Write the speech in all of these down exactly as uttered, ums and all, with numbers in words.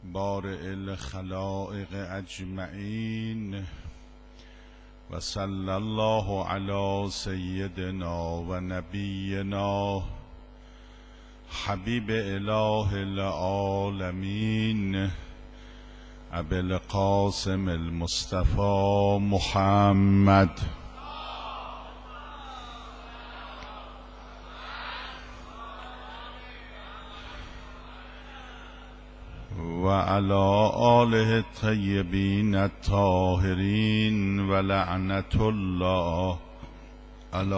بارئ الخلائق اجمعین و صلی الله علی سیدنا و نبینا حبیب اله العالمین ابی القاسم المصطفى محمد و علی آله الطیبین الطاهرین و لعنت الله علی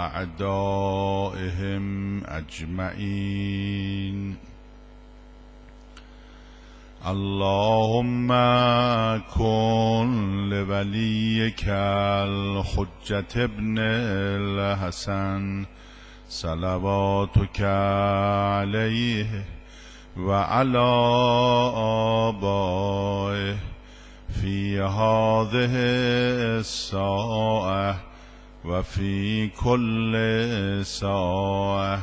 اعدائهم اجمعین. اللهم کن لولیک الحجة ابن الحسن صلواتک علیه و علی آبائه فی هذه الساعة و فی کل ساعة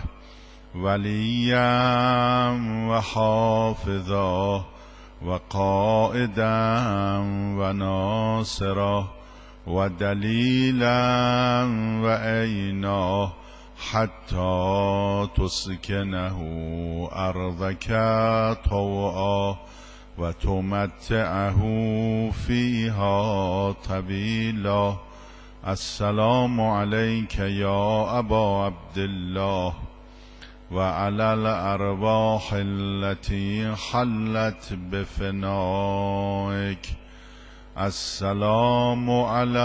ولیا و حافظا و قائدا و ناصرا و دلیلا و عینا حتی تسکنه ارضک طوعا و تمتعه فیها طویلا. السلام علیک یا ابا عبدالله و علی الارواح التي حلت بفنائک. السلام علی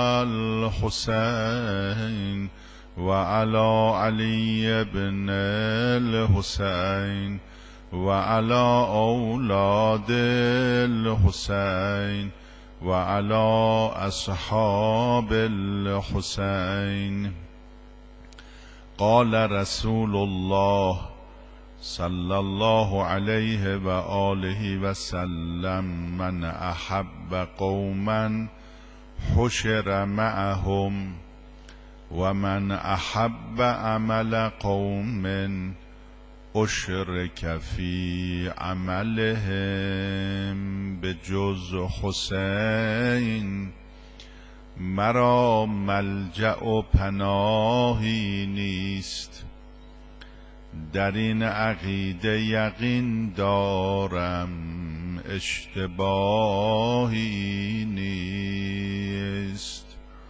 الحسین و علی علی بن الحسین و علی اولاد الحسین و علی اصحاب الحسین. قال رسول الله صلی الله علیه و آله و سلم من احب قوما حشر معهم و من احب عمل قوم اشرک فی عملهم بجز حسین. مرا ملجأ و پناهی نیست، در این عقیده یقین دارم اشتباهی نیست.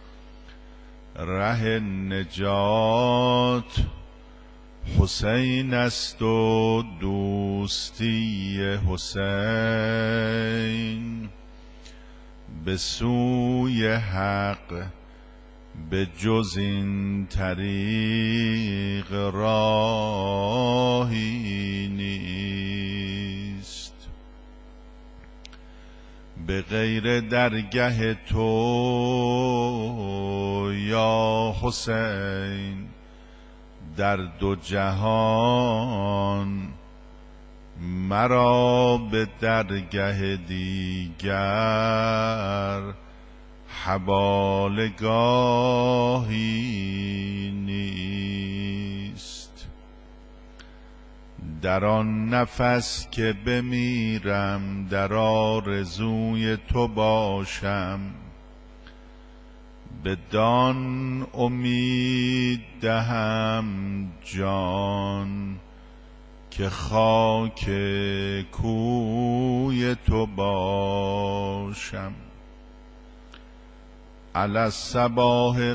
ره نجات حسین است و دوستی حسین، به سوی حق به جز این طریق راهی نیست. به غیر درگه تو یا حسین در دو جهان مرا به درگه دیگر حوالگاهی نیست. در آن نفس که بمیرم در آرزوی تو باشم، بدان امید دهم جان که خاک کوی تو باشم. علی الصباح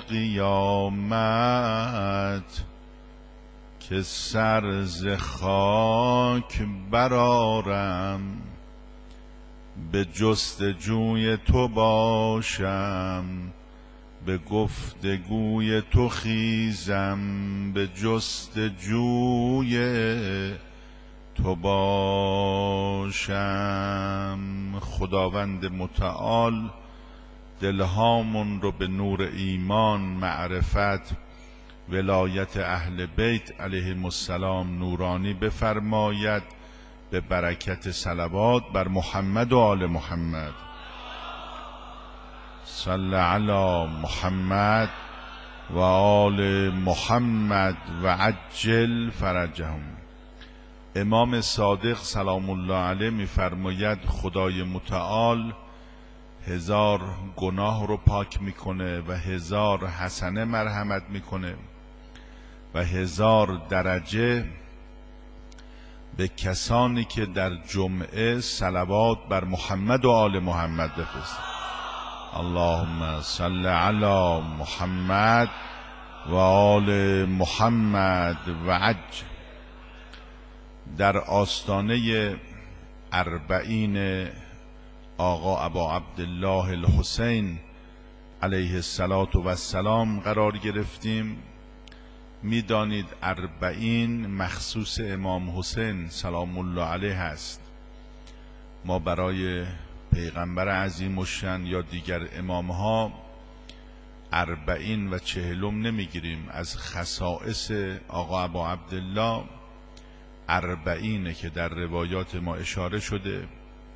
قیامت که سر ز خاک برآرم، به جستجوی تو باشم، به گفتگوی تو خیزم، به جستجوی تو باشم. خداوند متعال دلهامون رو به نور ایمان، معرفت، ولایت اهل بیت علیهم السلام نورانی بفرماید، به برکت صلوات بر محمد و آل محمد. صلی علی محمد و آل محمد و عجل فرجهم. امام صادق سلام الله علیه میفرماید خدای متعال هزار گناه رو پاک میکنه و هزار حسنه مرحمت میکنه و هزار درجه به کسانی که در جمعه صلوات بر محمد و آل محمد بفرستند. اللهم صل علی محمد و آل محمد و عجل. در آستانه اربعین آقا ابا عبدالله الحسین علیه السلام قرار گرفتیم. میدانید اربعین مخصوص امام حسین سلام الله علیه هست. ما برای پیغمبر عظیم الشأن یا دیگر امامها اربعین و چهلم نمیگیریم. از خصائص آقا ابا عبدالله اربعینه که در روایات ما اشاره شده.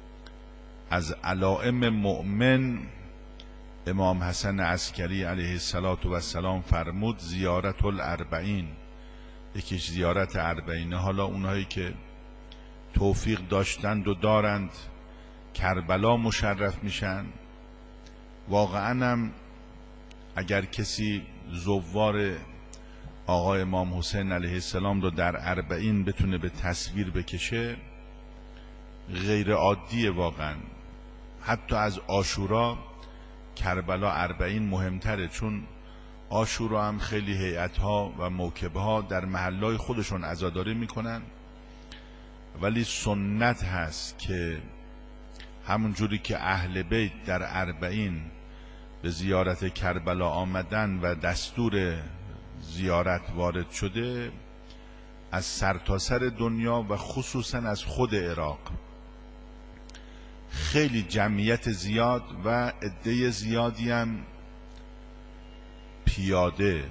از علائم مؤمن امام حسن عسکری علیه السلام فرمود زیارت الاربعین، یکیش زیارت اربعینه. حالا اونهایی که توفیق داشتند و دارند کربلا مشرف میشن. واقعا هم اگر کسی زوار آقا امام حسین علیه السلام رو در اربعین بتونه به تصویر بکشه غیر عادیه واقعا. حتی از عاشورا کربلا اربعین مهمتره، چون عاشورا هم خیلی هیئت‌ها و موکب‌ها در محلهای خودشون عزاداری میکنن، ولی سنت هست که همون جوری که اهل بیت در اربعین به زیارت کربلا آمدن و دستور زیارت وارد شده، از سرتاسر دنیا و خصوصا از خود عراق خیلی جمعیت زیاد و عده زیادی هم پیاده،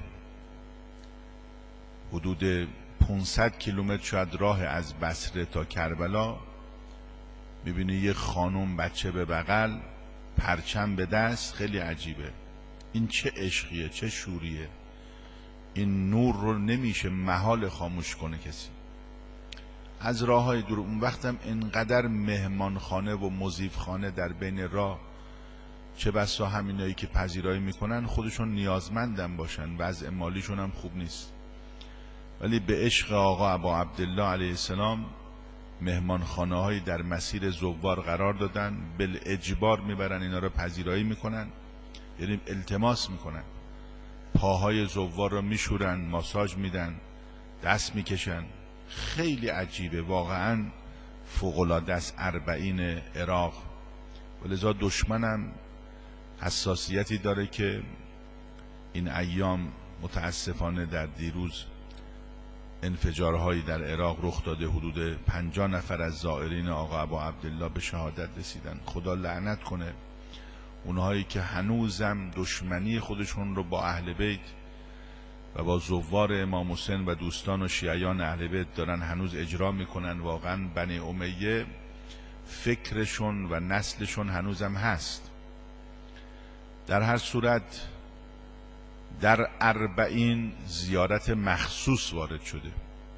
حدود پانصد کیلومتر شاید راه از بصره تا کربلا. میبینی یه خانم بچه به بغل، پرچم به دست، خیلی عجیبه. این چه عشقیه، چه شوریه. این نور رو نمیشه محال خاموش کنه کسی. از راه های دور اون وقتم اینقدر مهمانخانه و مضیفخانه در بین راه، چه بسا همینایی که پذیرایی میکنن خودشون نیازمندن باشن، وضع مالیشون هم خوب نیست، ولی به عشق آقا ابا عبدالله علیه السلام مهمانخانه هایی در مسیر زوار قرار دادن. بالاجبار میبرن اینا رو پذیرایی میکنن، یعنی التماس میکنن، پاهای زوار رو میشورن، ماساژ میدن، دست میکشن. خیلی عجیبه واقعا، فوق‌العاده است اربعین عراق. ولذا دشمنم حساسیتی داره که این ایام متاسفانه در دیروز انفجارهایی در عراق رخ داده، حدود پنجاه نفر از زائرین آقا ابا عبدالله به شهادت رسیدن. خدا لعنت کنه اونهایی که هنوزم دشمنی خودشون رو با اهل بیت و با زوار امام حسین و دوستان و شیعیان اهل بیت دارن هنوز اجرا میکنن. واقعا بنی امیه فکرشون و نسلشون هنوزم هست. در هر صورت در اربعین زیارت مخصوص وارد شده.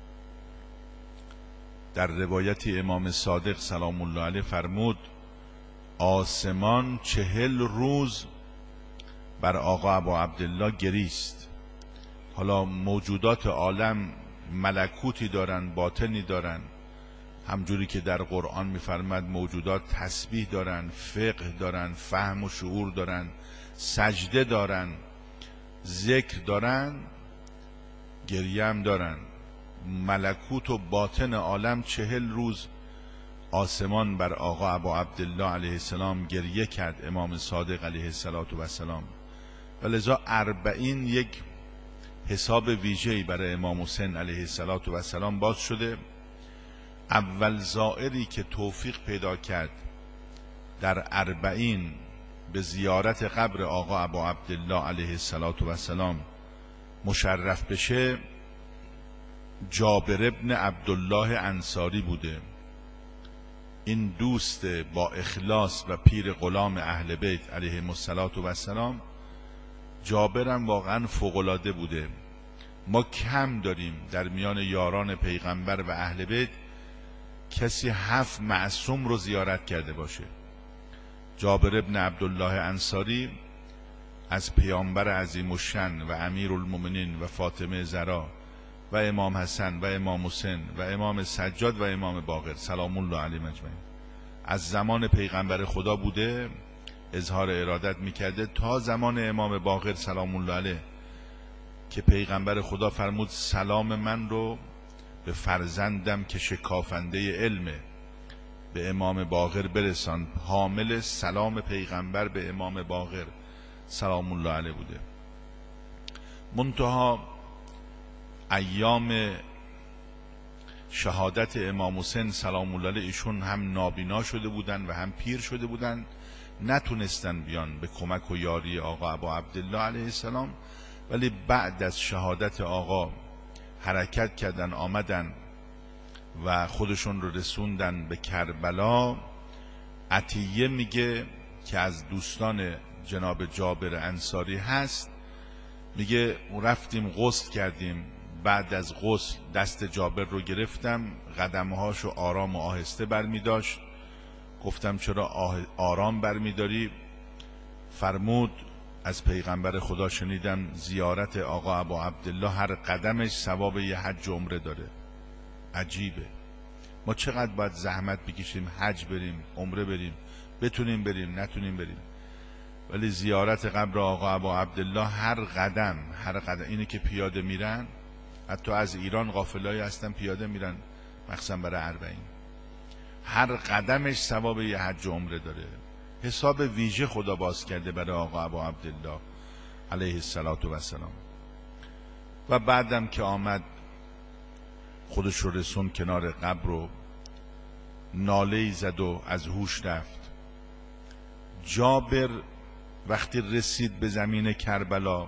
در روایت امام صادق سلام الله علیه فرمود آسمان چهل روز بر آقا ابا عبدالله گریست. حالا موجودات عالم ملکوتی دارن، باطنی دارن، همجوری که در قرآن میفرماد موجودات تسبیح دارن، فقه دارن، فهم و شعور دارن، سجده دارن، ذکر دارن، گریه هم دارن. ملکوت و باطن عالم چهل روز آسمان بر آقا ابا عبدالله علیه السلام گریه کرد، امام صادق علیه السلام. و لذا اربعین یک حساب ویژه‌ای برای امام حسین علیه السلام باز شده. اول زائری که توفیق پیدا کرد در اربعین به زیارت قبر آقا ابا عبدالله علیه السلام مشرف بشه جابر ابن عبدالله انصاری بوده. این دوست با اخلاص و پیر غلام اهل بیت علیهم السلام، جابرم واقعا فوق‌العاده بوده. ما کم داریم در میان یاران پیغمبر و اهل بیت کسی هفت معصوم رو زیارت کرده باشه. جابر ابن عبدالله انصاری از پیامبر عظیم الشأن و امیرالمومنین و فاطمه زهرا و امام حسن و امام حسین و امام سجاد و امام باقر سلام الله علیهم اجمعین از زمان پیغمبر خدا بوده، اظهار ارادت میکرده تا زمان امام باقر سلام الله علیه که پیغمبر خدا فرمود سلام من رو به فرزندم که شکافنده علمه به امام باقر برسان. حامل سلام پیغمبر به امام باقر سلام الله علیه بوده. منتها ایام شهادت امام حسین سلام الله علیه ایشون هم نابینا شده بودن و هم پیر شده بودن، نتونستن بیان به کمک و یاری آقا ابا عبدالله علیه السلام، ولی بعد از شهادت آقا حرکت کردن آمدن و خودشون رو رسوندن به کربلا. عطیه میگه که از دوستان جناب جابر انصاری هست، میگه رفتیم غسل کردیم، بعد از غسل دست جابر رو گرفتم، قدمهاشو آرام و آهسته برمی داشت. گفتم چرا آرام برمی داری؟ فرمود از پیغمبر خدا شنیدم زیارت آقا ابا عبدالله هر قدمش ثواب یه حج عمره داره. عجیبه، ما چقدر باید زحمت بکشیم حج بریم عمره بریم، بتونیم بریم نتونیم بریم، ولی زیارت قبر آقا ابا عبدالله هر قدم هر قدم اینه که پیاده میرن، حتی از ایران قافله‌ای هستن پیاده میرن مخصوصا برای اربعین، هر قدمش ثواب یه حج عمره داره. حساب ویژه خدا باز کرده برای آقا ابا عبدالله علیه السلام. و بعدم که آمد خودش رو رسون کنار قبر رو ناله‌ای زد و از هوش رفت. جابر وقتی رسید به زمین کربلا،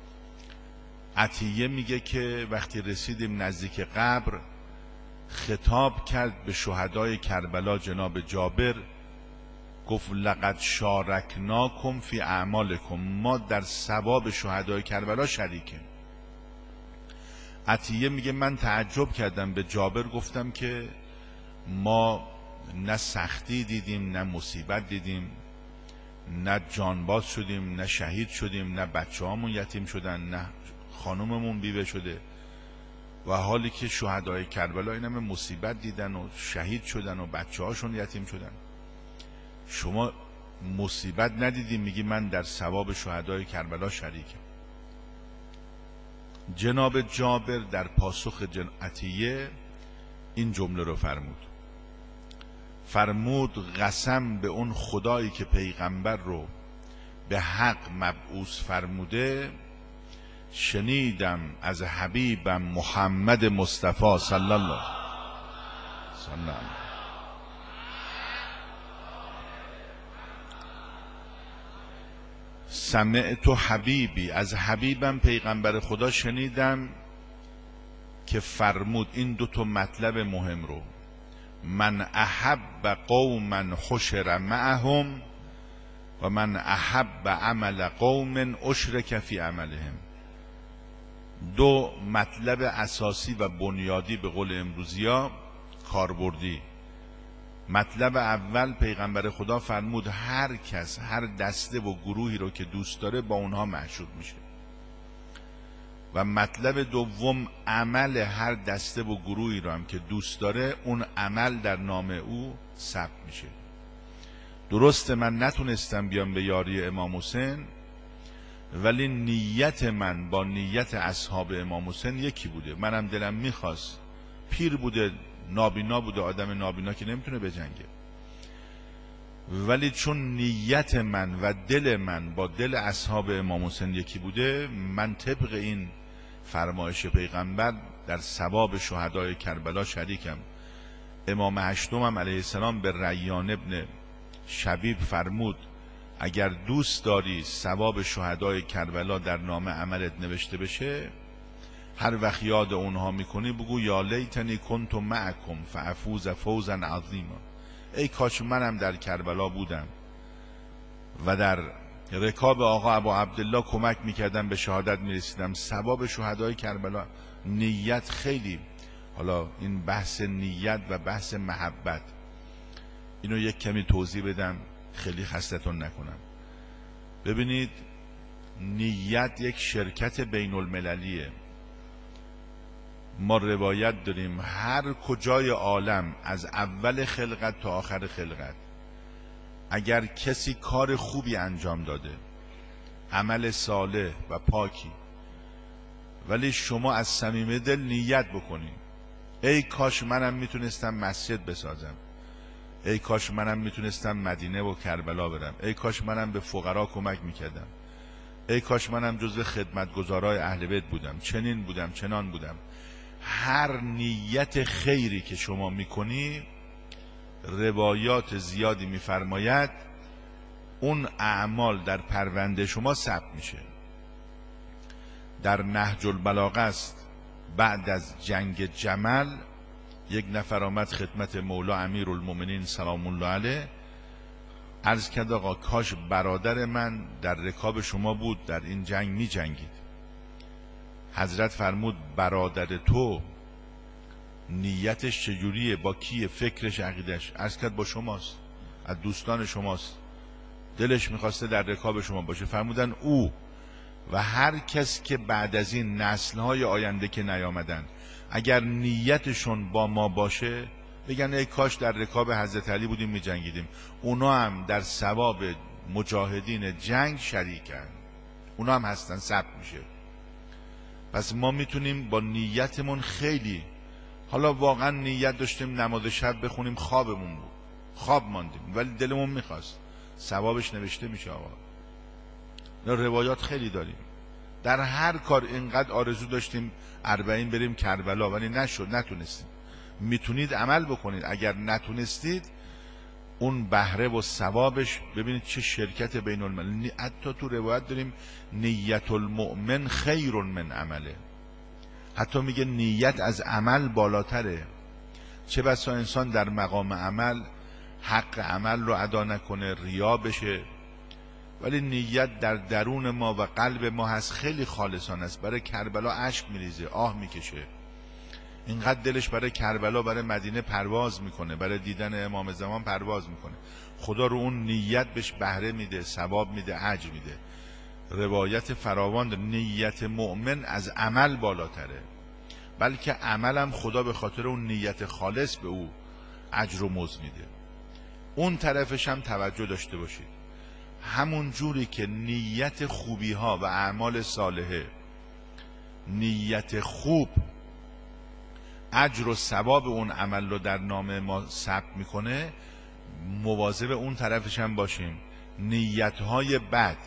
عطیه میگه که وقتی رسیدیم نزدیک قبر خطاب کرد به شهدای کربلا جناب جابر، گفت لقد شارکناکم فی اعمالکم، ما در ثواب شهدای کربلا شریکیم. عطیه میگه من تعجب کردم به جابر، گفتم که ما نه سختی دیدیم نه مصیبت دیدیم، نه جانباز شدیم نه شهید شدیم، نه بچه هامون یتیم شدن نه خانوممون بیوه شده، و حالی که شهدای کربلا این همه مصیبت دیدن و شهید شدن و بچه هاشون یتیم شدن، شما مصیبت ندیدیم میگی من در ثواب شهدای کربلا شریکم. جناب جابر در پاسخ جن عطیه این جمله رو فرمود، فرمود قسم به اون خدایی که پیغمبر رو به حق مبعوث فرموده، شنیدم از حبیبم محمد مصطفی صلی الله صلی الله سمعت حبیبی، از حبیبم پیغمبر خدا شنیدم که فرمود این دو تا مطلب مهم رو، من احب قوما حشر معهم و من احب عمل قوم اشرک فی عملهم. دو مطلب اساسی و بنیادی به قول امروزیا کاربردی. مطلب اول پیغمبر خدا فرمود هر کس هر دسته و گروهی رو که دوست داره با اونها معشوق میشه، و مطلب دوم عمل هر دسته و گروهی رو هم که دوست داره اون عمل در نام او ثبت میشه. درسته من نتونستم بیام به یاری امام حسین، ولی نیت من با نیت اصحاب امام حسین یکی بوده. منم دلم میخواست، پیر بوده نابینا بوده، آدم نابینا که نمیتونه بجنگه، ولی چون نیت من و دل من با دل اصحاب امام حسین یکی بوده، من طبق این فرمایش پیغمبر در ثواب شهدای کربلا شریکم. امام هشتم هم علیه السلام به ریان ابن شبیب فرمود اگر دوست داری ثواب شهدای کربلا در نام عملت نوشته بشه، هر وقت یاد اونها میکنی بگو یا لیتنی کنت معکم فافوز فوزا عظیما، ای کاش منم در کربلا بودم و در رکاب آقا ابا عبدالله کمک میکردم به شهادت میرسیدم. ثواب شهدای کربلا نیت خیلی حالا این بحث نیت و بحث محبت، اینو یک کمی توضیح بدم خیلی خستتون نکنم. ببینید نیت یک شرکت بین المللیه. ما روایت داریم هر کجای عالم از اول خلقت تا آخر خلقت اگر کسی کار خوبی انجام داده، عمل صالح و پاکی، ولی شما از صمیم دل نیت بکنید ای کاش منم میتونستم مسجد بسازم، ای کاش منم میتونستم مدینه و کربلا برم، ای کاش منم به فقرا کمک میکردم، ای کاش منم جزو خدمتگزارای اهل بیت بودم، چنین بودم چنان بودم. هر نیت خیری که شما میکنی روایات زیادی میفرماید اون اعمال در پرونده شما ثبت میشه. در نهج البلاغه است بعد از جنگ جمل یک نفر آمد خدمت مولا امیرالمومنین سلام الله علیه، عرض کرد آقا کاش برادر من در رکاب شما بود در این جنگ می جنگید. حضرت فرمود برادر تو نیتش چجوریه، با کیه، فکرش، عقیدش؟ عرض کرد با شماست، از دوستان شماست، دلش میخواسته در رکاب شما باشه. فرمودن او و هر کس که بعد از این نسلهای آینده که نیامدن اگر نیتشون با ما باشه بگن ای کاش در رکاب حضرت علی بودیم می جنگیدیم، اونا هم در ثواب مجاهدین جنگ شریکن، اونا هم هستن، ثبت میشه. پس ما میتونیم با نیتمون خیلی، حالا واقعا نیت داشتیم نماز شب بخونیم خوابمون بود، خواب ماندیم ولی دلمون میخواست، ثوابش نوشته میشه. آقا روایات خیلی داریم، در هر کار اینقدر آرزو داشتیم اربعین بریم کربلا ولی نشد، نتونستیم. میتونید عمل بکنید، اگر نتونستید اون بهره و ثوابش ببینید چه شرکت بین الملل. حتی تو روایت داریم نیت المؤمن خیر من عمله، حتی میگه نیت از عمل بالاتره. چه بسا انسان در مقام عمل حق عمل رو ادا نکنه، ریا بشه، ولی نیت در درون ما و قلب ما هست، خیلی خالصانه است. برای کربلا اشک میریزه، آه میکشه، اینقدر دلش برای کربلا، برای مدینه پرواز میکنه، برای دیدن امام زمان پرواز میکنه. خدا رو اون نیت بهش بهره میده، ثواب میده، اجر میده. روایت فراوان ده. نیت مؤمن از عمل بالاتره، بلکه عملم خدا به خاطر اون نیت خالص به او اجر و مزد میده. اون طرفش هم توجه داشته باشید، همون جوری که نیت خوبی ها و اعمال صالحه، نیت خوب اجر و ثواب اون عمل رو در نام ما ثبت میکنه، مواظب اون طرفش هم باشیم. نیت های بد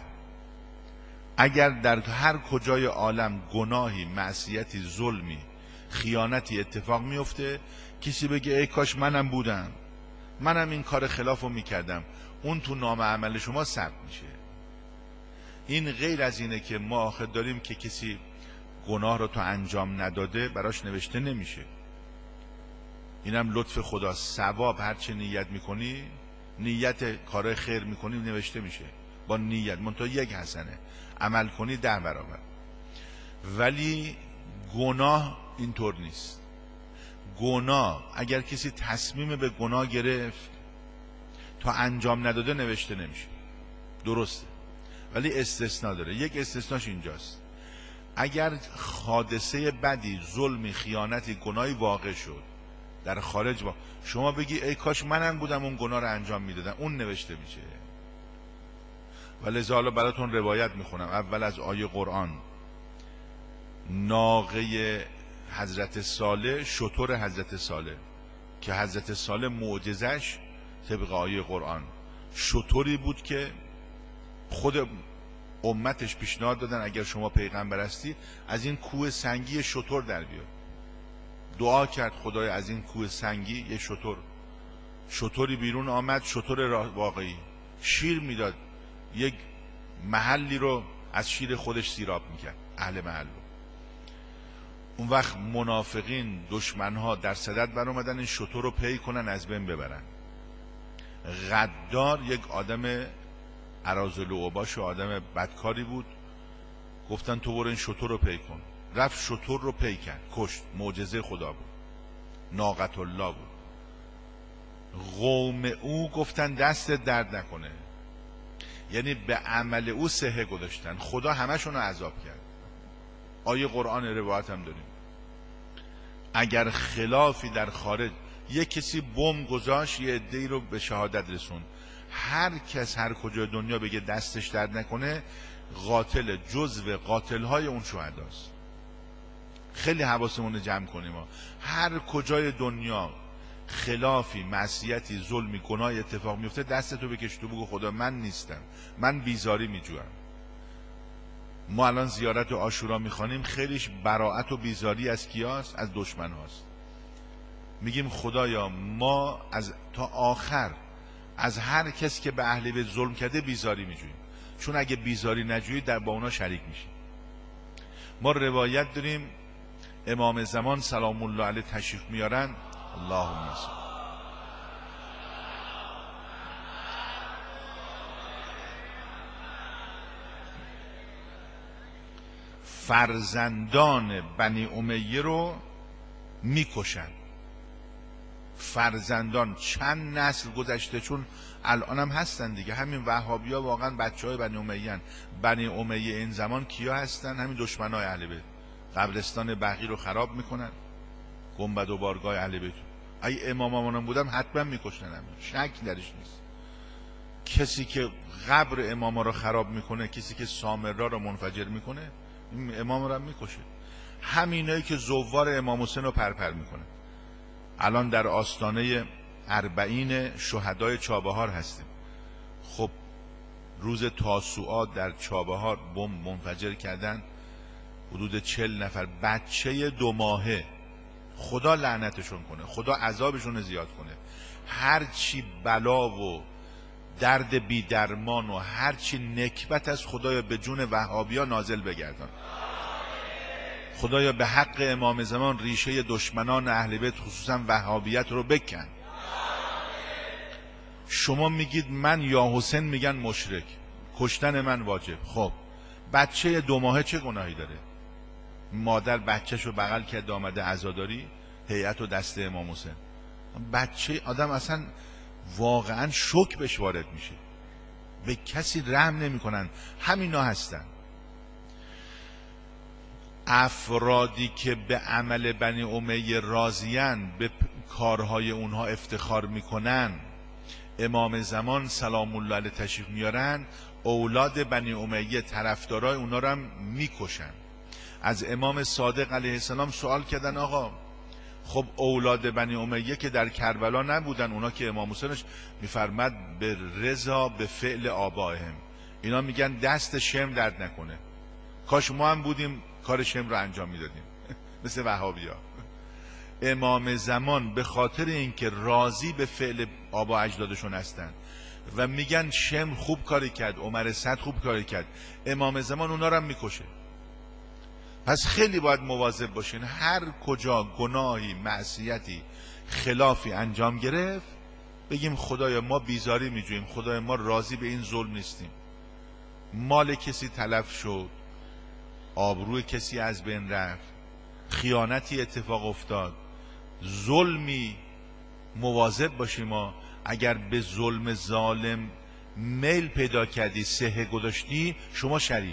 اگر در هر کجای عالم گناهی، معصیتی، ظلمی، خیانتی اتفاق میفته، کسی بگه ای کاش منم بودم، منم این کار خلافو میکردم، اون تو نام عمل شما ثبت میشه. این غیر از اینه که ما آخر داریم که کسی گناه رو تو انجام نداده براش نوشته نمیشه. اینم لطف خدا، ثواب هرچه نیت میکنی، نیت کارهای خیر میکنی نوشته میشه با نیت، منتها یک حسنه، عمل کنی ده برابر. ولی گناه اینطور نیست. گناه اگر کسی تصمیم به گناه گرفت تا انجام نداده نوشته نمیشه، درسته، ولی استثناء داره. یک استثناش اینجاست، اگر حادثه بدی، ظلمی، خیانتی، گناهی واقع شد در خارج با شما بگی ای کاش منم بودم اون گناه رو انجام میدادم، اون نوشته میشه. ولذا حالا براتون روایت میخونم اول از آیه قرآن. ناقه حضرت صالح، شتر حضرت صالح که حضرت صالح معجزش طبق آیه قرآن شتری بود که خود امتش پیشنهاد دادن اگر شما پیغمبر هستی از این کوه سنگی شتر در بیاد. دعا کرد خدای از این کوه سنگی یه شتر، شتری بیرون آمد، شتر واقعی، شیر میداد، یک محلی رو از شیر خودش سیراب میکرد، اهل محل رو. اون وقت منافقین، دشمنها در صدد بر اومدن این شتر رو پی کنن از بین ببرن. غدار یک آدم اراذل و اوباش و آدم بدکاری بود، گفتن تو برو این شتر رو پی کن. رفت شتر رو پی کرد، کشت، معجزه خدا بود. ناقة الله بود. قوم او گفتن دستت درد نکنه، یعنی به عمل او صحه گذاشتن، خدا همشون رو عذاب کرد. آیه قرآن روایت هم داریم اگر خلافی در خارج، یک کسی بم گذاشت یه عده‌ای رو به شهادت رسون، هر کس هر کجای دنیا بگه دستش درد نکنه، قاتل جزو قاتلهای اون شهداست. خیلی حواسمون رو جمع کنیم ما. هر کجای دنیا خلافی، معصیتی، ظلمی، گناهی اتفاق میفته، دستتو بکش تو بگو خدا من نیستم، من بیزاری میجوام. ما الان زیارت عاشورا میخوانیم، خیلیش براءت و بیزاری از کیاست؟ از دشمن هاست. میگیم خدایا ما از تا آخر از هر کس که به اهل بیت ظلم کرده بیزاری میجویم، چون اگه بیزاری نجویی در با اونا شریک میشیم. ما روایت داریم امام زمان سلام الله علیه تشریف میارن، اللهم صل، فرزندان بنی امیه رو میکشن. فرزندان چند نسل گذشته، چون الان هم هستن دیگه، همین وهابی ها واقعا بچه های بنی امیه هن. بنی امیه این زمان کیا هستن؟ همین دشمن های اهل بیت. قبرستان بقیع رو خراب میکنن، گنبد و بارگاه اهل بیت. اگه امامامون بودم حتما میکشتن، همین شک درش نیست. کسی که قبر اماما رو خراب میکنه، کسی که سامرا رو منفجر میکنه، امام رو هم میکشه. همینایی که زوار امام حسین رو پرپر میکنه. الان در آستانه اربعین شهدای چابهار هستیم. خب روز تاسوعا در چابهار بمب منفجر کردن، حدود چل نفر بچه دو ماهه. خدا لعنتشون کنه، خدا عذابشون زیاد کنه. هرچی بلا و درد بی درمان و هرچی نکبت از خدایا به جون وهابیا نازل بگردان. خدایا به حق امام زمان ریشه دشمنان اهل بیت خصوصا وهابیت رو بکن. شما میگید من یا حسین میگن مشرک، کشتن من واجب. خب بچه دو ماهه چه گناهی داره؟ مادر بچهش رو بغل کرد آمده عزاداری، هیئت و دست امام حسین. بچه آدم اصلا واقعا شوک بهش وارد میشه، به کسی رحم نمی کنن. همینا هستن افرادی که به عمل بنی امیه راضیان، به کارهای اونها افتخار میکنن. امام زمان سلام الله علیه تشریف میارن، اولاد بنی امیه طرفدارای اونا رو هم میکشن. از امام صادق علیه السلام سوال کردن آقا خب اولاد بنی امیه که در کربلا نبودن، اونا که امام حسینش میفرمد به رضا به فعل آبائهم، اینا میگن دست شم درد نکنه، کاش ما هم بودیم کار شم رو انجام میدادیم مثل وهابیا. امام زمان به خاطر اینکه راضی به فعل آبا اجدادشون هستن و میگن شم خوب کاری کرد، عمر صد خوب کاری کرد، امام زمان اونا رو هم میکشه. پس خیلی باید مواظب باشین. هر کجا گناهی، معصیتی، خلافی انجام گرفت، بگیم خدایا ما بیزاری میجویم، خدایا ما راضی به این ظلم نیستیم. مال کسی تلف شد، آبروی کسی از بین رفت، خیانتی اتفاق افتاد، ظلمی، مواظب باشیم. ما اگر به ظلم ظالم میل پیدا کردی، صحه گذاشتی، شما شریک.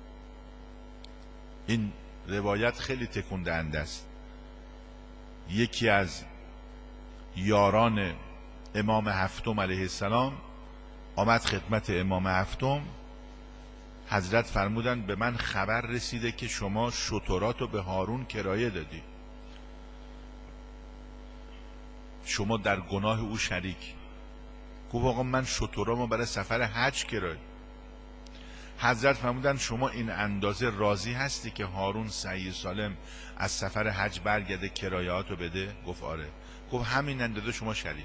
این روایت خیلی تکون دهنده است. یکی از یاران امام هفتم علیه السلام آمد خدمت امام هفتم، حضرت فرمودن به من خبر رسیده که شما شتراتو به هارون کرایه دادی، شما در گناه او شریک. گفت آقا من شترامو برای سفر حج کرایه. حضرت فرمودن شما این اندازه راضی هستی که هارون صحیح سالم از سفر حج برگرده کرایهاتو بده؟ گفت آره. گفت همین اندازه شما شریک.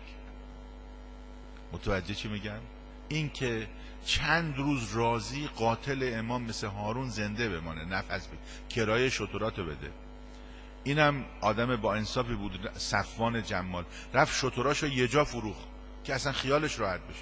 متوجه چی میگم؟ این که چند روز راضی قاتل امام مثل هارون زنده بمانه، نفس بده، کرایه شتراتو بده. اینم آدم با انصافی بود. صفوان جمال رفت شتراشو یه جا فروخت که اصلا خیالش راحت بشه.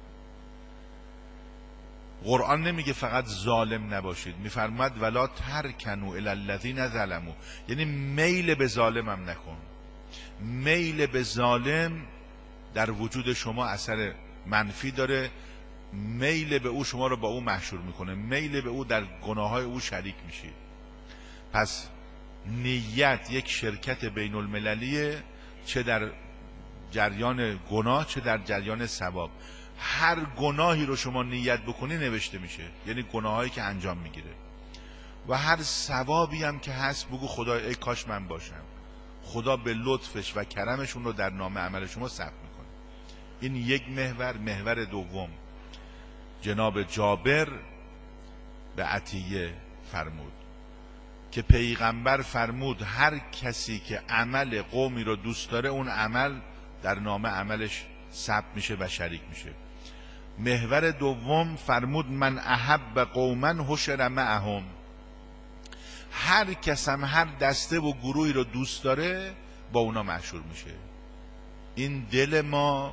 قرآن نمیگه فقط ظالم نباشید، میفرماد ولا ترکنوا الی الذین ظلموا، یعنی میل به ظالم هم نکن. میل به ظالم در وجود شما اثر منفی داره، میل به او شما رو با او محشور میکنه، میل به او در گناههای او شریک میشید. پس نیت یک شرکت بین المللیه، چه در جریان گناه چه در جریان ثواب. هر گناهی رو شما نیت بکنی نوشته میشه، یعنی گناهایی که انجام میگیره، و هر ثوابی هم که هست بگو خدا ای کاش من باشم، خدا به لطفش و کرمش اون رو در نامه عمل شما ثبت میکنه. این یک محور. محور دوم جناب جابر به عطیه فرمود که پیغمبر فرمود هر کسی که عمل قومی رو دوست داره اون عمل در نامه عملش ثبت میشه و شریک میشه. محور دوم فرمود من احب قوما حشر معهم، هر کس هم هر دسته و گروهی رو دوست داره با اونا محشور میشه. این دل ما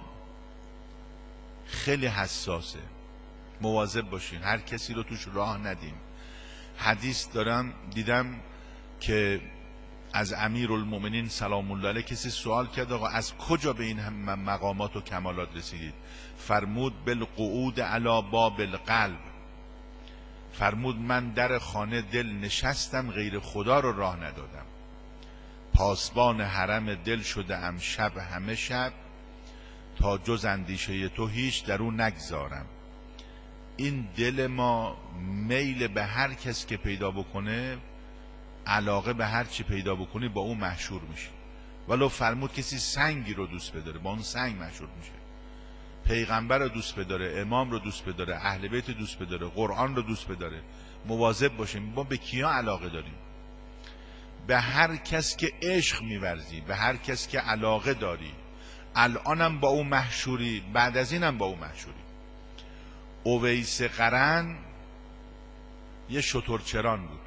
خیلی حساسه، مواظب باشین هر کسی رو توش راه ندیم. حدیث دارم دیدم که از امیرالمومنین سلام الله علیه کسی سوال کرد آقا از کجا به این مقامات و کمالات رسیدید؟ فرمود بالقعود علی باب القلب، فرمود من در خانه دل نشستم غیر خدا رو راه ندادم، پاسبان حرم دل شده ام شب همه شب، تا جز اندیشه تو هیچ در اون نگذارم. این دل ما میل به هر کس که پیدا بکنه، علاقه به هر چی پیدا بکنی با اون محشور میشه. ولو فرمود کسی سنگی رو دوست بداره با اون سنگ محشور میشه، پیغمبر رو دوست بداره، امام رو دوست بداره، اهل بیت رو دوست بداره، قرآن رو دوست بداره. مواظب باشیم ما به کیا علاقه داریم. به هر کس که عشق میورزی، به هر کس که علاقه داری، الانم با اون محشوری، بعد از اینم با اون محشوری. اویس قرن یه شترچران بود،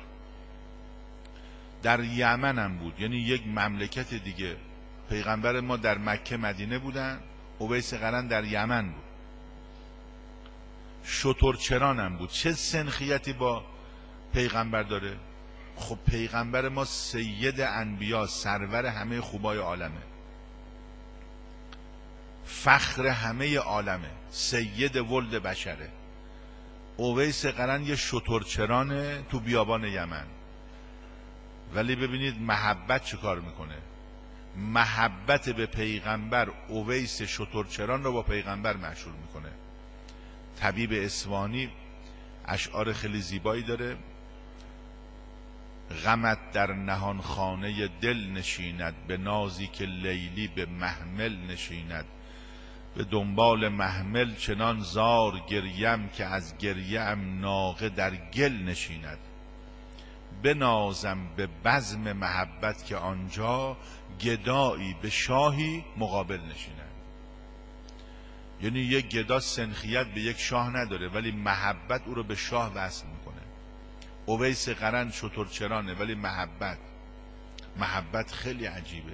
در یمن هم بود، یعنی یک مملکت دیگه. پیغمبر ما در مکه مدینه بودن، اویس قرن در یمن بود، شترچران هم بود. چه سنخیتی با پیغمبر داره؟ خب پیغمبر ما سید انبیا، سرور همه خوبای عالمه، فخر همه عالمه، سید ولد بشره. اویس قرن یه شترچرانه تو بیابان یمن، ولی ببینید محبت چه کار میکنه. محبت به پیغمبر اویس شترچران رو با پیغمبر مشهور میکنه. طبیب اصفهانی اشعار خیلی زیبایی داره: غمت در نهان خانه دل نشیند، به نازی که لیلی به محمل نشیند، به دنبال محمل چنان زار گریم، که از گریه ام ناقه در گل نشیند، بنازم به بزم محبت که آنجا، گدایی به شاهی مقابل نشیند. یعنی یک گدا سنخیت به یک شاه نداره، ولی محبت او رو به شاه وصل میکنه. اویس قرن شترچرانه ولی محبت محبت خیلی عجیبه.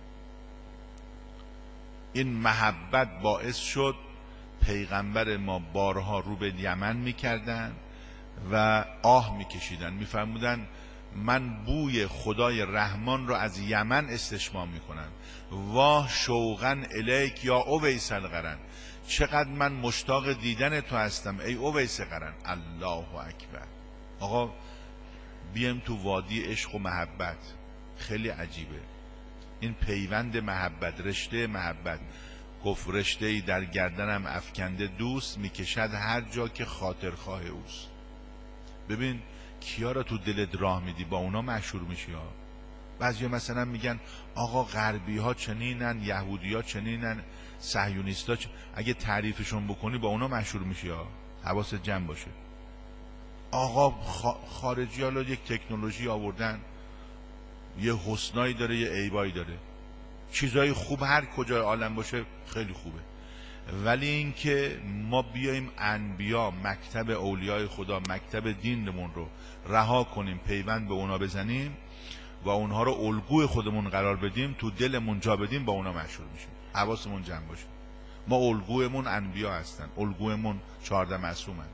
این محبت باعث شد پیغمبر ما بارها رو به یمن میکردن و آه میکشیدن، میفرمودن من بوی خدای رحمان رو از یمن استشمام میکنم، واه شوقا الیک یا اویس القرن، چقدر من مشتاق دیدن تو هستم ای اویس قرن. الله اکبر. آقا بیم تو وادی عشق و محبت، خیلی عجیبه این پیوند محبت، رشته محبت. گفت رشته ای در گردنم افکنده دوست، میکشد هر جا که خاطرخواه اوست. ببین کیا را تو دلت راه میدی با اونا مشهور میشی ها. بعضی مثلا میگن آقا غربی ها چنینن، یهودی ها چنینن، صهیونیست ها چن... اگه تعریفشون بکنی با اونا مشهور میشی ها. حواست جمع باشه. آقا خارجی ها یک تکنولوژی آوردن، یه حسنایی داره یه عیبایی داره، چیزای خوب هر کجای عالم باشه خیلی خوبه، ولی اینکه ما بیایم انبیا، مکتب اولیای خدا، مکتب دینمون رو رها کنیم، پیوند به اونا بزنیم و اونها رو الگوی خودمون قرار بدیم، تو دلمون جا بدیم، با اونا مشهور میشیم. حواسمون جمع باشه. ما الگویمون انبیا هستن، الگویمون چهارده معصومن،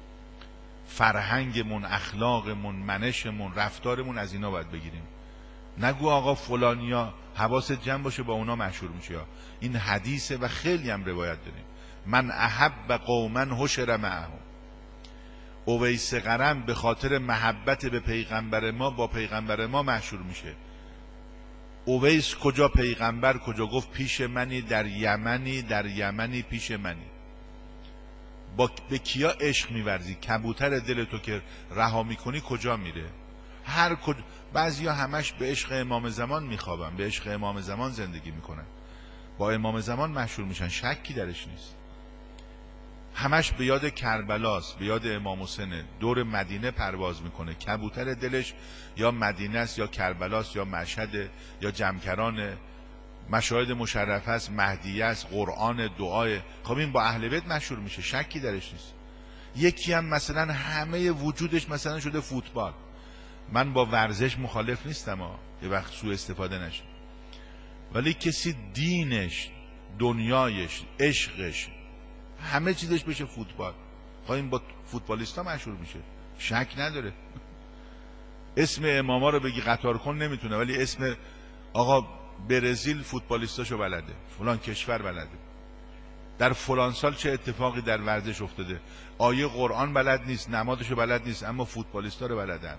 فرهنگمون، اخلاقمون، منشمون، رفتارمون از اینا باید بگیریم. نگو آقا فلانیا، حواست جمع باشه با اونا مشهور میشه. این حدیثه و خیلی هم روایت داریم. من احب قوما حشر معهم. اویس قرن به خاطر محبت به پیغمبر ما با پیغمبر ما مشهور میشه. اویس کجا پیغمبر کجا گفت پیش منی در یمنی، در یمنی پیش منی. با به کیا عشق میورزی؟ کبوتر دل تو که رها میکنی کجا میره؟ هر کجا. بعضیا همش به عشق امام زمان میخوابن، به عشق امام زمان زندگی میکنن، با امام زمان مشهور میشن، شکی درش نیست. همش به یاد کربلاست، به یاد امام حسین، دور مدینه پرواز میکنه. کبوتر دلش یا مدینه است یا کربلاست یا مشهد یا جمکران، مشاهد مشرفه است، مهدیه است، قرآن، دعای. خب این با اهل بیت مشهور میشه، شکی درش نیست. یکی هم مثلا همه وجودش مثلا شده فوتبال. من با ورزش مخالف نیستم ها، یه وقت سوء استفاده نشه، ولی کسی دینش، دنیایش، عشقش، همه چیزش بشه فوتبال، خب این با فوتبالیستا مشهور میشه، شک نداره. اسم اماما رو بگی قطار کن نمیتونه، ولی اسم آقا برزیل فوتبالیستاشو بلده، فلان کشور بلده، در فلان سال چه اتفاقی در ورزش افتاده، آیه قرآن بلد نیست، نمازشو بلد نیست، اما فوتبالیستا رو بلده.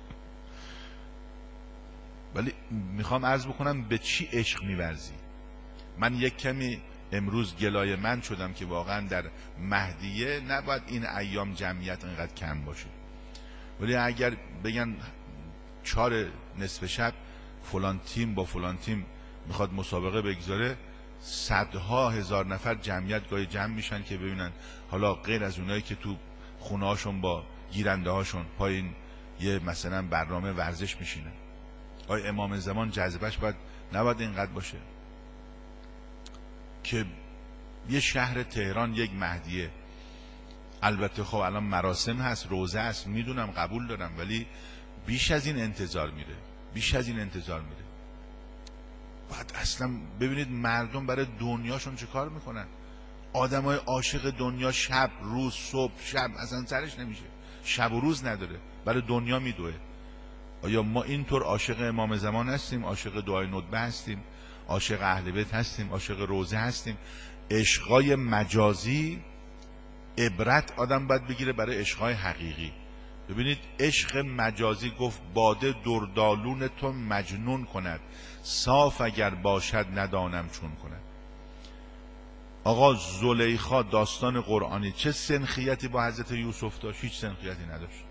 ولی میخوام عرض بکنم به چی عشق میورزی. من یک کمی امروز گلای من شدم که واقعا در مهدیه نباید این ایام جمعیت اینقدر کم باشه، ولی اگر بگن چهار نصف شب فلان تیم با فلان تیم میخواد مسابقه بگذاره، صدها هزار نفر جمعیت گاهی جمع میشن که ببینن، حالا غیر از اونایی که تو خونه هاشون با گیرنده هاشون پایین یه مثلا برنامه ورزش میشینن. آیا امام زمان جذبش باید نباید اینقدر باشه که یه شهر تهران یک مهدیه؟ البته خب الان مراسم هست، روزه هست، میدونم، قبول دارم، ولی بیش از این انتظار میره، بیش از این انتظار میره. باید اصلا ببینید مردم برای دنیاشون چه کار میکنن. آدمای عاشق دنیا شب روز صبح شب اصلا سرش نمیشه، شب و روز نداره، برای دنیا میدوه. آیا ما اینطور عاشق امام زمان هستیم؟ عاشق دعای ندبه هستیم؟ عاشق اهل بیت هستیم؟ عاشق روزه هستیم؟ عشقای مجازی عبرت آدم باید بگیره برای عشقای حقیقی. ببینید عشق مجازی گفت باده دردالون تو مجنون کند، صاف اگر باشد ندانم چون کند. آقا زلیخا داستان قرآنی چه سنخیتی با حضرت یوسف داشت؟ هیچ سنخیتی نداشت.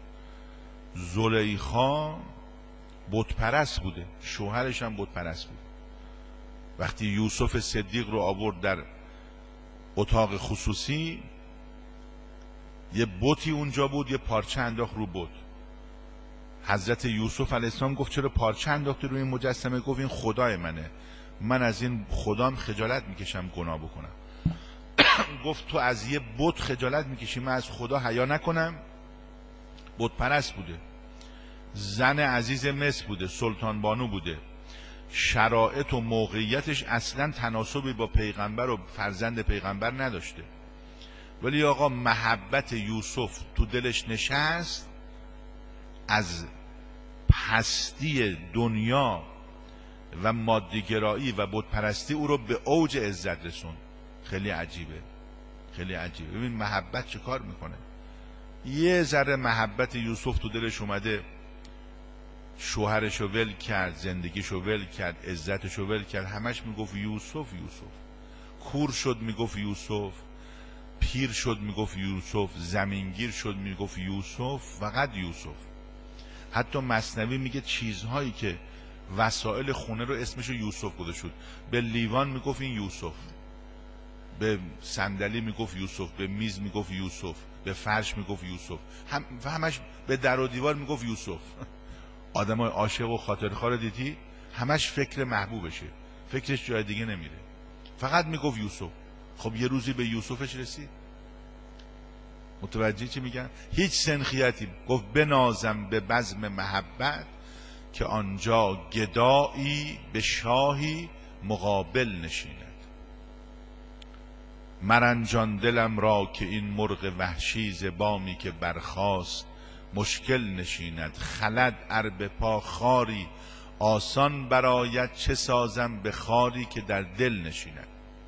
زلیخا بت پرست بوده، شوهرش هم بت پرست بود. وقتی یوسف صدیق رو آورد در اتاق خصوصی، یه بتی اونجا بود، یه پارچه انداخت رو بت. حضرت یوسف علیه السلام گفت چرا پارچه انداختی روی این مجسمه؟ گفت این خدای منه، من از این خدام خجالت میکشم گناه بکنم. گفت تو از یه بت خجالت میکشی، من از خدا حیا نکنم؟ بت پرست بوده، زن عزیز مصر بوده، سلطان بانو بوده، شرایط و موقعیتش اصلا تناسبی با پیغمبر و فرزند پیغمبر نداشته، ولی آقا محبت یوسف تو دلش نشست، از پستی دنیا و مادیگرایی و بت پرستی او رو به اوج عزت رسون. خیلی عجیبه، خیلی عجیبه. ببین محبت چه کار میکنه. یه ذره محبت یوسف تو دلش اومده، شوهرشو ول کرد، زندگیشو ول کرد، عزتشو ول کرد، همش میگفت یوسف یوسف. کور شد میگفت یوسف، پیر شد میگفت یوسف، زمینگیر شد میگفت یوسف، فقط یوسف. حتی مثنوی میگه چیزهایی که وسایل خونه رو اسمشو یوسف گذاشته شد. به لیوان میگفت این یوسف، به صندلی میگفت یوسف، به میز میگفت یوسف، به فرش میگفت یوسف، هم همش به در و دیوار میگفت یوسف. آدمای عاشق و خاطرخواه دیدی همش فکر محبوبشه، فکرش جای دیگه نمیره، فقط میگفت یوسف. خب یه روزی به یوسفش رسید. متوجه چی میگن؟ هیچ سنخیتی. گفت بنازم به بزم محبت، که آنجا گدایی به شاهی مقابل نشیند. مرنجان دلم را که این مرغ وحشی ز بامی که برخاست مشکل نشیند. خلد ار به پا خاری آسان برایت چه سازم به خاری که در دل نشیند.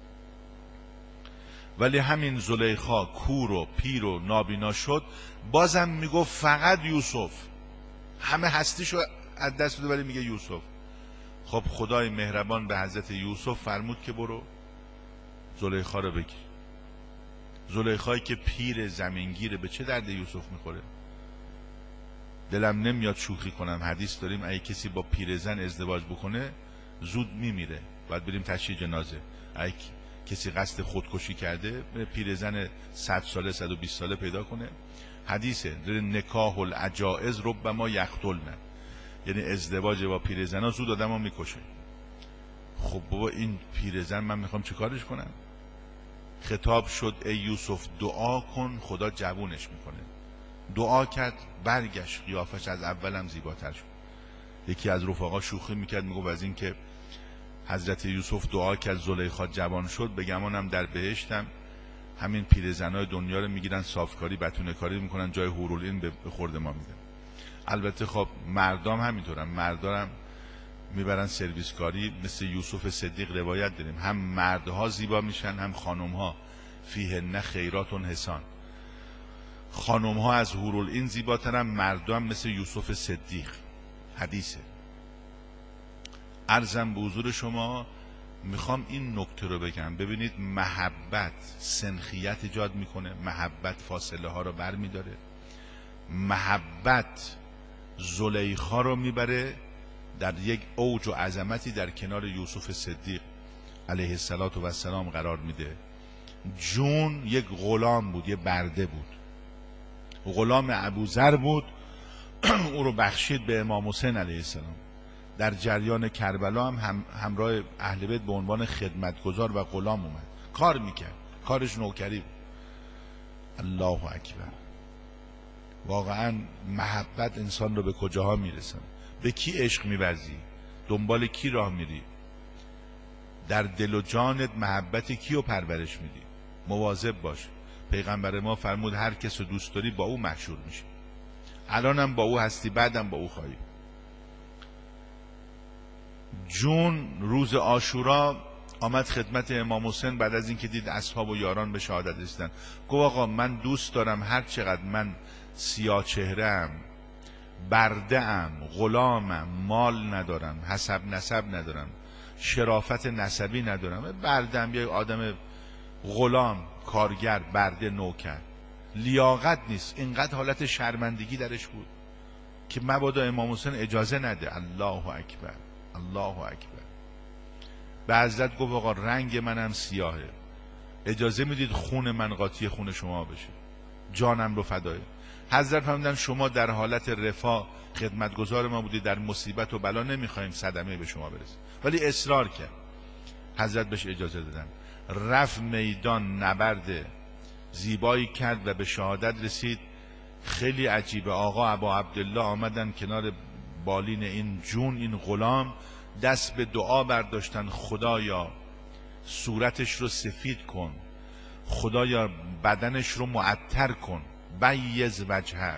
ولی همین زلیخا کور و پیر و نابینا شد، بازم میگفت فقط یوسف، همه هستیشو از دست داده ولی میگه یوسف. خب خدای مهربان به حضرت یوسف فرمود که برو زلیخا رو بگیر. زلیخایی که پیر زمینگیره به چه درد یوسف میخوره؟ دلم نمیاد شوخی کنم، حدیث داریم اگه کسی با پیرزن ازدواج بکنه زود میمیره، باید بریم تشییع جنازه. اگه کسی قصد خودکشی کرده پیرزن صد ساله صد و بیست ساله پیدا کنه. حدیثه در نکاح العجائز ربما یقتلن، یعنی ازدواج با پیرزن ها زود آدم ها میکشه. خب بابا این پیرزن من میخوام چه کارش کنم؟ خطاب شد ای یوسف دعا کن خدا جوونش میکنه. دعا کرد، برگشت، قیافش از اولم زیباتر شد. یکی از رفقا شوخی میکرد، میگو از این که حضرت یوسف دعا کرد زلیخا جوان شد، به گمانم در بهشتم همین پیرزنای دنیا رو میگیرن صافکاری بتونه کاری میکنن، جای هورالعین به خورد ما میدن. البته خب مردام همینطورن، مردارم میبرن سرویس کاری، مثل یوسف صدیق روایت داریم هم مردها زیبا میشن هم خانمها. فیهن خیراتون حسان، خانمها از هورالعین زیباترن، مردم مثل یوسف صدیق. حدیثه. عرضم به حضور شما میخوام این نکته رو بگم، ببینید محبت سنخیت ایجاد میکنه، محبت فاصله ها رو بر میداره، محبت زلیخا رو میبره در یک اوج و عظمتی در کنار یوسف صدیق علیه السلام قرار میده. جون یک غلام بود، یک برده بود، غلام ابوذر بود او رو بخشید به امام حسین علیه السلام. در جریان کربلا هم, هم همراه اهل بیت به عنوان خدمتگزار و غلام اومد، کار میکرد، کارش نوکری بود. الله اکبر. واقعا محبت انسان رو به کجاها میرسن؟ به کی عشق میورزی؟ دنبال کی راه میری؟ در دل و جانت محبت کی رو پرورش میدی؟ مواظب باش. پیغمبر ما فرمود هر کس رو دوست داری با او محشور میشه. الانم با او هستی، بعدم با او خواهی. جون روز عاشورا آمد خدمت امام حسین بعد از اینکه دید اصحاب و یاران به شهادت رسیدن. گفت آقا من دوست دارم هر چقدر من سیاه چهره‌ام، برده‌ام، غلامم، مال ندارم، حسب نسب ندارم، شرافت نسبی ندارم، برده‌ام، یک آدم غلام، کارگر، برده، نوکر، لیاقت نیست. اینقدر حالت شرمندگی درش بود که مبادا امام حسین اجازه نده. الله اکبر، الله اکبر. به حضرت گفت آقا رنگ منم سیاهه، اجازه میدید خون من قاطی خون شما بشه؟ جانم رو فدای. حضرت فرمودن شما در حالت رفاه خدمتگزار ما بودید، در مصیبت و بلا نمیخوایم صدمه به شما برسه. ولی اصرار کرد، حضرت بهش اجازه دادن، رفت میدان، نبرد زیبایی کرد و به شهادت رسید. خیلی عجیبه، آقا ابا عبدالله آمدن کنار بالین این جون، این غلام، دست به دعا برداشتن، خدایا صورتش رو سفید کن، خدایا بدنش رو معطر کن، بیض وجهه،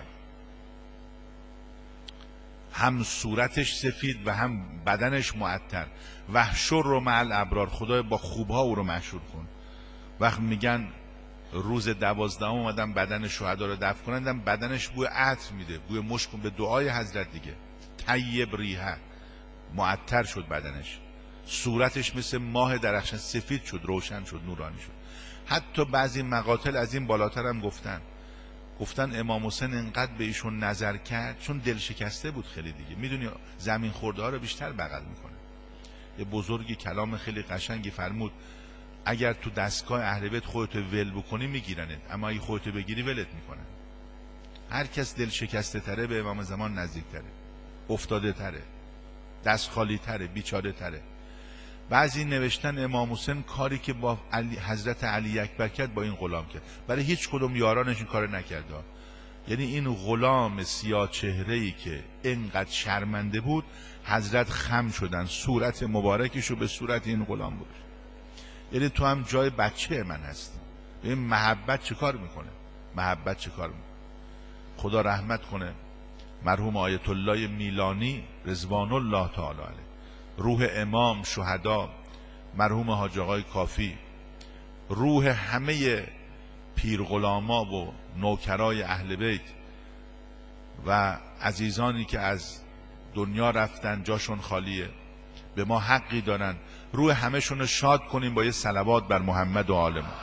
هم صورتش سفید و هم بدنش معطر، وحشر رو مع الابرار، خدایا با خوبها او رو محشور کن. وقت میگن روز دوازدهم اومدن بدن شهدا رو دفن کنندن، بدنش بوی عطر میده، بوی مشک، به دعای حضرت دیگه، طیب ریحه، معطر شد بدنش، صورتش مثل ماه درخشان سفید شد، روشن شد، نورانی شد. حتی بعضی مقاتل از این بالاتر هم گفتن گفتن امام حسین انقدر به ایشون نظر کرد چون دل شکسته بود خیلی دیگه. میدونی زمین خورده ها رو بیشتر بغل میکنه. یه بزرگی کلام خیلی قشنگی فرمود، اگر تو دستگاه اهل بیت خودتو ول بکنی میگیرنت، اما اگه خودتو بگیری ولت میکنن. هر کس دل شکسته تره به امام زمان نزدیک تره، افتاده تره، دست خالی تره، بیچاره تره. بعضی نوشتن امام حسین کاری که با علی حضرت علی اکبر کرد با این غلام کرد، برای هیچ کدوم یارانش این کار نکرده. یعنی این غلام سیاه چهره‌ای که اینقدر شرمنده بود، حضرت خم شدن، صورت مبارکشو به صورت این غلام بود. یعنی تو هم جای بچه من هستی. این محبت چه کار میکنه؟ محبت چه کار میکنه؟ خدا رحمت کنه. مرحوم آیت الله میلانی رضوان الله تعالی علیه، روح امام شهدا مرحوم حاج آقای کافی، روح همه پیرغلاما و نوکرای اهل بیت و عزیزانی که از دنیا رفتن جاشون خالیه، به ما حقی دارن، روح همه‌شون رو شاد کنیم با یه صلوات بر محمد و آل ما.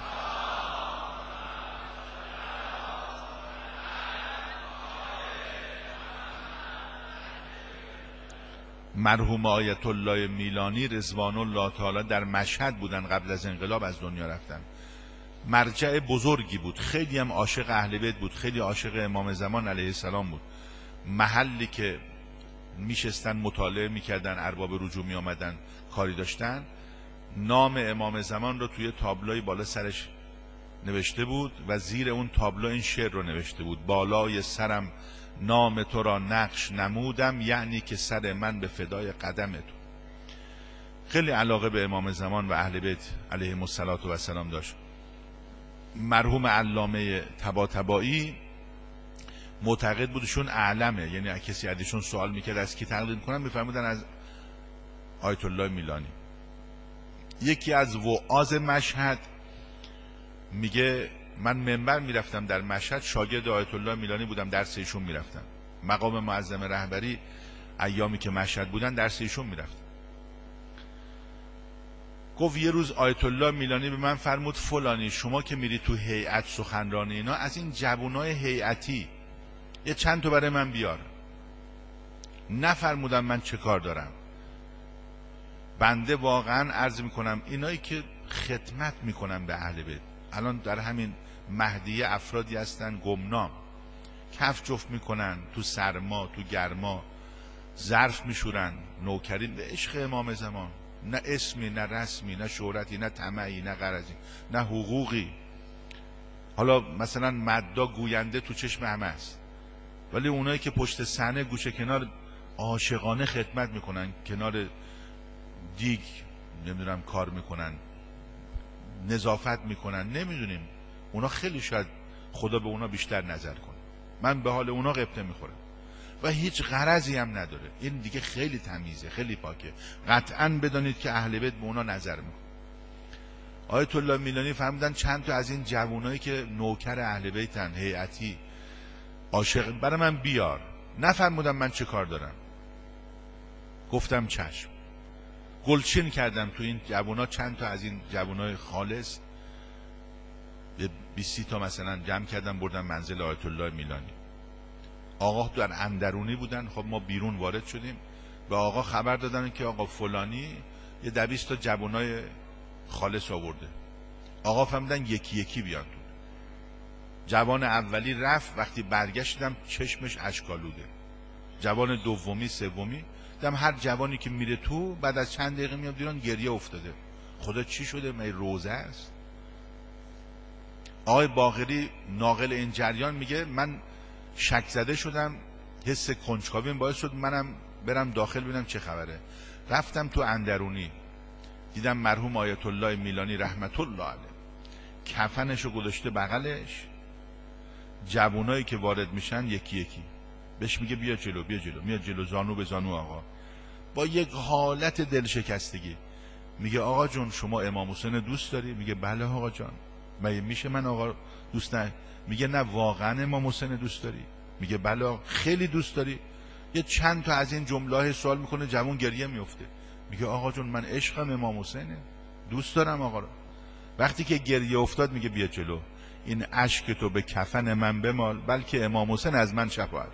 مرحوم آیت الله میلانی رضوان الله تعالی در مشهد بودن، قبل از انقلاب از دنیا رفتن. مرجع بزرگی بود، خیلی هم عاشق اهل بیت بود، خیلی عاشق امام زمان علیه السلام بود. محلی که میشستن مطالعه میکردن، ارباب رجوع می آمدن کاری داشتن، نام امام زمان رو توی تابلوی بالا سرش نوشته بود و زیر اون تابلو این شعر رو نوشته بود: بالای سرم نام تو را نقش نمودم، یعنی که سر من به فدای قدم تو. خیلی علاقه به امام زمان و اهل بیت علیهم السلام داشت. مرحوم علامه طباطبایی معتقد بودشون اعلمه، یعنی کسی ازشون سوال میکرد از کی تقلید میکنن، میفرمودن از آیت الله میلانی. یکی از وعاظ مشهد میگه من منبر میرفتم در مشهد، شاگرد آیت الله میلانی بودم، درس ایشون میرفتم. مقام معظم رهبری ایامی که مشهد بودن درس ایشون میرفتم. گفت یه روز آیت الله میلانی به من فرمود فلانی شما که میری تو هیئت سخنرانی اینا، از این جوانای هیئتی یه چند تا برای من بیار. نفرمودم من چه کار دارم. بنده واقعا عرض میکنم اینایی که خدمت میکنن به اهل بیت، الان در همین مهدیه افرادی هستن گمنام، کف جفت میکنن تو سرما تو گرما، ظرف میشورن، نوکری به عشق امام زمان، نه اسمی نه رسمی نه شهرتی نه طمعی نه غرضی نه حقوقی. حالا مثلا مدا گوینده تو چشم همه است، ولی اونایی که پشت صحنه گوشه کنار عاشقانه خدمت میکنن، کنار دیگ نمیدونم کار میکنن، نظافت میکنن، نمیدونیم اونا خیلی شاید خدا به اونا بیشتر نظر کنه. من به حال اونا غبطه میخورم و هیچ غرضی هم نداره. این دیگه خیلی تمیزه، خیلی پاکه. قطعا بدانید که اهل بیت به اونا نظر میکنه. آیت الله میلانی فهمیدن چند تا از این جوانایی که نوکر اهل بیتن، هیئتی، عاشق، برای من بیار. نفرمودم من چه کار دارم. گفتم چشم. گلچین کردم تو این جوانا، چند تا از این جوانای خالص بیست تا مثلا جمع کردم، بردم منزل آیت الله میلانی. آقا در اندرونی بودن، خب ما بیرون وارد شدیم، به آقا خبر دادن که آقا فلانی یه دویست تا جوانای خالص آورده. آقا فهمیدن یکی یکی بیان تو. جوان اولی رفت، وقتی برگشتم چشمش اشکالوده. جوان دومی سومی دم هر جوانی که میره تو بعد از چند دقیقه میاد بیرون گریه افتاده. خدا چی شده؟ می روزه است. آقای باقری ناقل این جریان میگه من شک زده شدم، حس کنجکاویم باعث شد منم برم داخل ببینم چه خبره. رفتم تو اندرونی، دیدم مرحوم آیت الله میلانی رحمت الله علیه کفنشو گذاشته بغلش، جوانایی که وارد میشن یکی یکی بهش میگه بیا جلو بیا جلو، میاد جلو زانو به زانو آقا، با یک حالت دلشکستگی میگه آقا جون شما امام حسین دوست داری؟ میگه بله آقا جان. مگه میشه من آقا دوست نه؟ میگه نه واقعا امام حسین دوست داری؟ میگه بله. خیلی دوست داری؟ یه چند تا از این جمله سوال میکنه، جوان گریه میفته. میگه آقا جون من عشقم امام حسینه، دوست دارم آقا رو. وقتی که گریه افتاد میگه بیا جلو، این اشک تو به کفن من بمال، بلکه امام حسین از من شفاعت.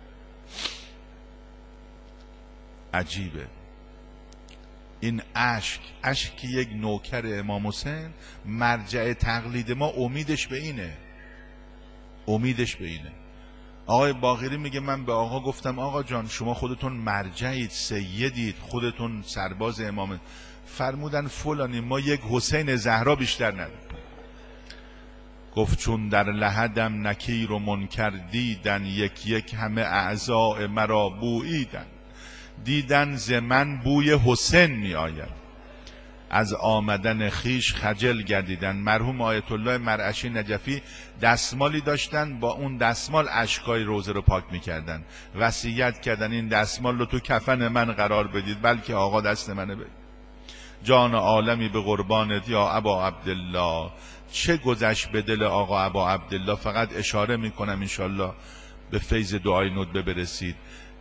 عجیبه این اشک، اشک یک نوکر امام حسین. مرجع تقلید ما امیدش به اینه، امیدش به اینه. آقای باقری میگه من به آقا گفتم آقا جان شما خودتون مرجعید، سیدید، خودتون سرباز امام. فرمودن فلانی ما یک حسین زهرا بیشتر نداریم. گفت چون در لحدم نکیر و منکر دیدن، یک یک همه اعضاء مرا بوییدن. دیدن ز من بوی حسین می آید، از آمدن خیش خجل گردیدن. مرحوم آیت الله مرعشی نجفی دستمالی داشتن، با اون دستمال اشکای روزه رو پاک میکردن، وصیت کردن این دستمال رو تو کفن من قرار بدید، بلکه آقا دست منه بدید. جان عالمی به قربانت یا ابا عبدالله. چه گذشت به دل آقا ابا عبدالله، فقط اشاره میکنم انشالله به فیض دعای ندبه برسید.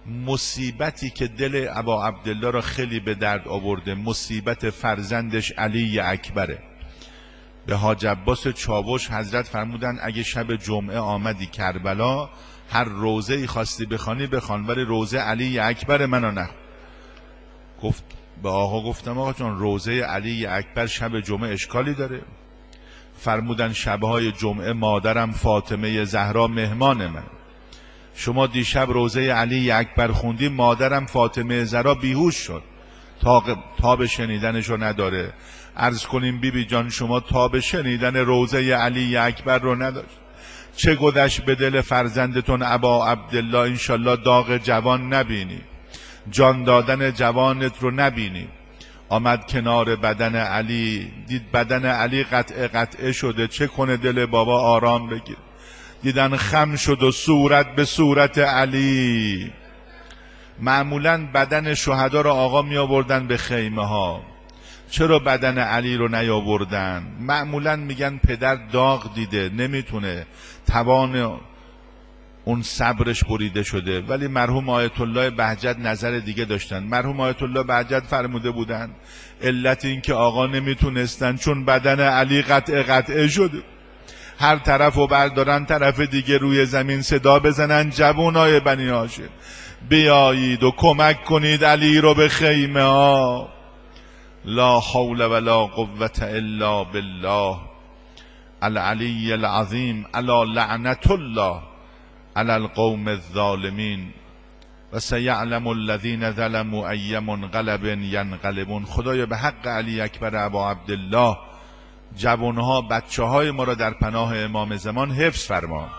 مصیبتی که دل ابا عبدالله را خیلی به درد آورده، مصیبت فرزندش علی اکبره. به حاج عباس چاوش حضرت فرمودن اگه شب جمعه آمدی کربلا، هر روزه ای خواستی بخوانی بخوان، ولی روزه علی اکبر منو نخون. گفت به آقا گفتم آقا چون روزه علی اکبر شب جمعه اشکالی داره؟ فرمودن شبهای جمعه مادرم فاطمه زهرا مهمان من، شما دیشب روزه علی اکبر خوندی، مادرم فاطمه زهرا بیهوش شد، تاب شنیدنشو نداره. عرض کنیم بی بی جان شما تاب شنیدن روزه علی اکبر رو نداشت. چه گذشت به دل فرزندتون ابا عبدالله، انشالله داغ جوان نبینی، جان دادن جوانت رو نبینی. آمد کنار بدن علی، دید بدن علی قطعه قطعه شده، چه کنه دل بابا آرام بگیر. دیدن خم شد و صورت به صورت علی. معمولا بدن شهدا رو آقا می آوردن به خیمه ها، چرا بدن علی رو نیاوردن؟ معمولا میگن پدر داغ دیده، نمیتونه، توان اون صبرش بریده شده. ولی مرحوم آیت الله بهجت نظر دیگه داشتن. مرحوم آیت الله بهجت فرموده بودن علت این که آقا نمیتونستن چون بدن علی قطعه قطعه شده، هر طرف رو بردارن طرف دیگه روی زمین صدا بزنن جوانای بنی هاشم بیایید و کمک کنید علی رو به خیمه ها. لا حول ولا قوة الا بالله العلی العظیم الا لعنت الله علی القوم الظالمین و سیعلم الذین ظلموا ای منقلب ینقلبون. خدایا به حق علی اکبر ابا عبدالله جوانها بچه های ما را در پناه امام زمان حفظ فرما.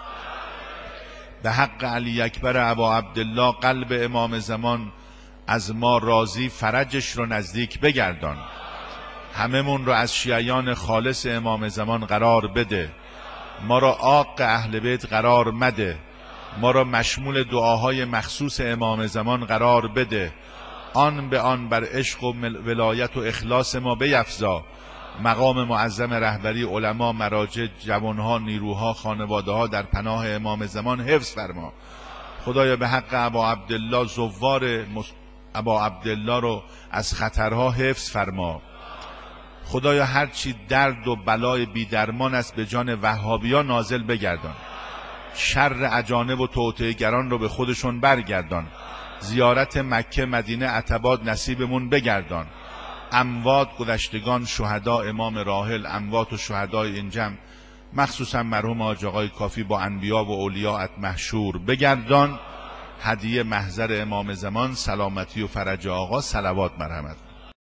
به حق علی اکبر ابا عبدالله قلب امام زمان از ما راضی، فرجش رو نزدیک بگردان. هممون رو از شیعیان خالص امام زمان قرار بده، ما را عاق اهل بیت قرار مده، ما را مشمول دعاهای مخصوص امام زمان قرار بده. آن به آن بر عشق و ولایت و اخلاص ما بیفزا. مقام معظم رهبری، علما، مراجع، جوانها، نیروها، خانواده ها در پناه امام زمان حفظ فرما. خدایا به حق ابا عبدالله زوار ابا عبدالله رو از خطرها حفظ فرما. خدایا هرچی درد و بلای بی درمان است به جان وهابیا نازل بگردان. شر اجانب و توطئه‌گران رو به خودشون برگردان. زیارت مکه، مدینه، عتبات نصیبمون بگردان. اموات گذشتگان، شهدا، امام راحل، اموات و شهدای این جمع، مخصوصا مرحوم حاج آقای کافی با انبیا و اولیاءت محشور بگردان. هدیه محضر امام زمان، سلامتی و فرج آقا، صلوات مرحمت.